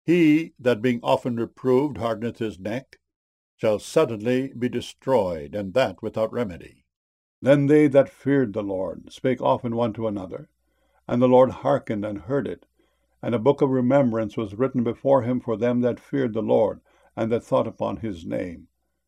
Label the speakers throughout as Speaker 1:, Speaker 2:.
Speaker 1: He that being often reproved hardeneth his neck shall suddenly be destroyed, and that without remedy. Then they that feared the Lord spake often one to another, and the Lord hearkened and heard it. And a book of remembrance was written before him for them that feared the Lord, and that thought upon his name.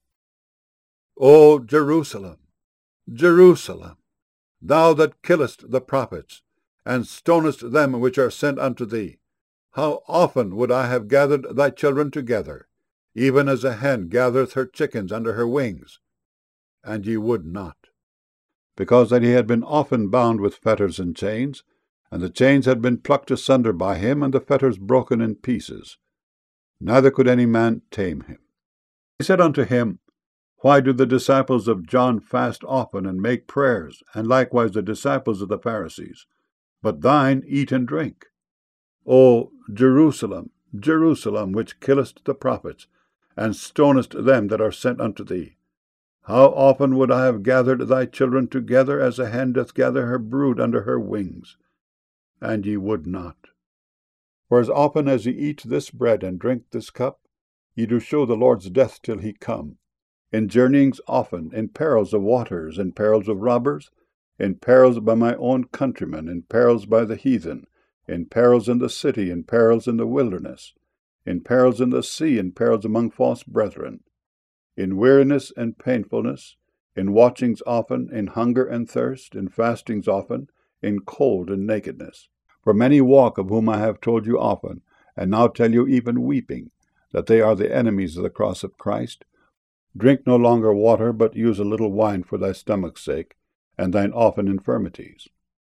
Speaker 1: O Jerusalem, Jerusalem, thou that killest the prophets, and stonest them which are sent unto thee, how often would I have gathered thy children together, even as a hen gathereth her chickens under her wings, and ye would not. Because that he had been often bound with fetters and chains, and the chains had been plucked asunder by him, and the fetters broken in pieces. Neither could any man tame him. He said unto him, Why do the disciples of John fast often, and make prayers, and likewise the disciples of the Pharisees? But thine eat and drink. O Jerusalem, Jerusalem, which killest the prophets, and stonest them that are sent unto thee, how often would I have gathered thy children together, as a hen doth gather her brood under her wings, and ye would not. For as often as ye eat this bread and drink this cup, ye do show the Lord's death till he come. In journeyings often, in perils of waters, in perils of robbers, in perils by my own countrymen, in perils by the heathen, in perils in the city, in perils in the wilderness, in perils in the sea, in perils among false brethren, in weariness and painfulness, in watchings often, in hunger and thirst, in fastings often, in cold and nakedness. For many walk, of whom I have told you often, and now tell you even weeping, that they are the enemies of the cross of Christ. Drink no longer water, but use a little wine for thy stomach's sake, and thine often infirmities.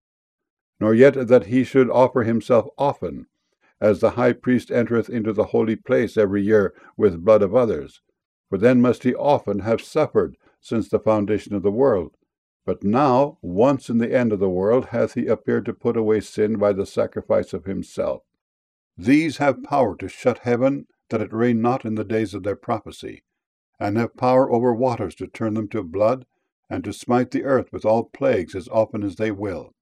Speaker 1: Nor yet that he should offer himself often, as the high priest entereth into the holy place every year with blood of others. For then must he often have suffered since the foundation of the world. But now, once in the end of the world, hath he appeared to put away sin by the sacrifice of himself. These have power to shut heaven, that it rain not in the days of their prophecy, and have power over waters to turn them to blood, and to smite the earth with all plagues as often as they will.